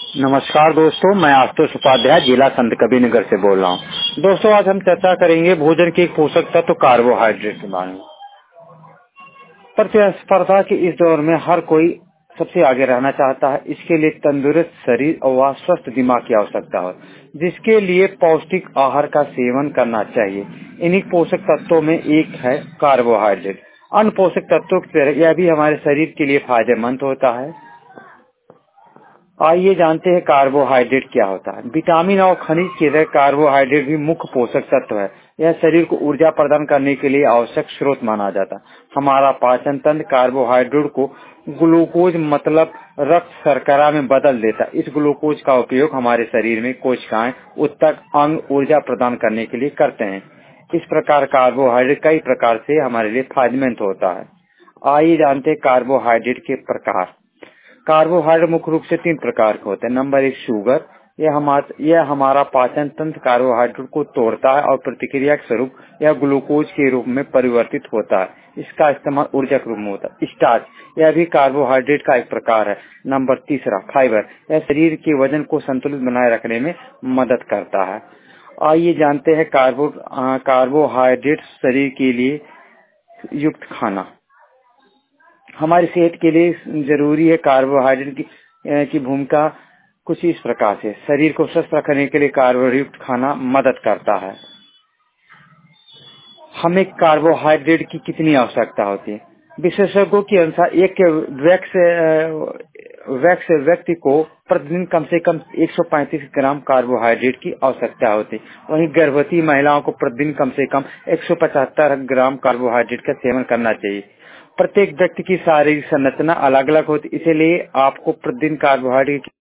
नमस्कार दोस्तों, मैं आशुतोष उपाध्याय जिला संत कबीर नगर से बोल रहा हूँ। दोस्तों, आज हम चर्चा करेंगे भोजन के एक पोषक तत्व कार्बोहाइड्रेट के बारे में। प्रतिस्पर्धा के इस दौर में हर कोई सबसे आगे रहना चाहता है। इसके लिए तंदुरुस्त शरीर और स्वस्थ दिमाग की आवश्यकता है, जिसके लिए पौष्टिक आहार का सेवन करना चाहिए। इन्हीं पोषक तत्वों में एक है कार्बोहाइड्रेट। अन्य पोषक तत्वों की तरह यह भी हमारे शरीर के लिए फायदेमंद होता है। आइए जानते हैं कार्बोहाइड्रेट क्या होता है। विटामिन और खनिज की तरह कार्बोहाइड्रेट भी मुख्य पोषक तत्व है। यह शरीर को ऊर्जा प्रदान करने के लिए आवश्यक स्रोत माना जाता है। हमारा पाचन तंत्र कार्बोहाइड्रेट को ग्लूकोज मतलब रक्त शर्करा में बदल देता है। इस ग्लूकोज का उपयोग हमारे शरीर में कोशिकाएं, ऊतक, अंग ऊर्जा प्रदान करने के लिए करते हैं। इस प्रकार कार्बोहाइड्रेट कई प्रकार से हमारे लिए फायदेमंद होता है। आइए जानते हैं कार्बोहाइड्रेट के प्रकार। कार्बोहाइड्रेट मुख्य रूप से 3 प्रकार के होते हैं। Number 1 sugar. यह हमारा पाचन तंत्र कार्बोहाइड्रेट को तोड़ता है और प्रतिक्रिया के स्वरूप यह ग्लूकोज के रूप में परिवर्तित होता है। इसका इस्तेमाल ऊर्जा के रूप में होता है। स्टार्च, यह भी कार्बोहाइड्रेट का एक प्रकार है। नंबर 3 फाइबर, यह शरीर के वजन को संतुलित बनाए रखने में मदद करता है। आइए जानते हैं कार्बोहाइड्रेट शरीर के लिए युक्त खाना। हमारी सेहत के लिए जरूरी है। कार्बोहाइड्रेट की भूमिका कुछ इस प्रकार से शरीर को स्वस्थ रखने के लिए कार्बोयुक्त खाना मदद करता है। हमें कार्बोहाइड्रेट की कितनी आवश्यकता होती है? विशेषज्ञों के अनुसार एक व्यक्ति को प्रतिदिन कम से कम 135 ग्राम कार्बोहाइड्रेट की आवश्यकता होती है। वहीं गर्भवती महिलाओं को प्रतिदिन कम से कम 175 ग्राम कार्बोहाइड्रेट का सेवन करना चाहिए। प्रत्येक व्यक्ति की शारीरिक संरचना अलग अलग होती है, इसलिए आपको प्रतिदिन कार्बोहाइड्रेट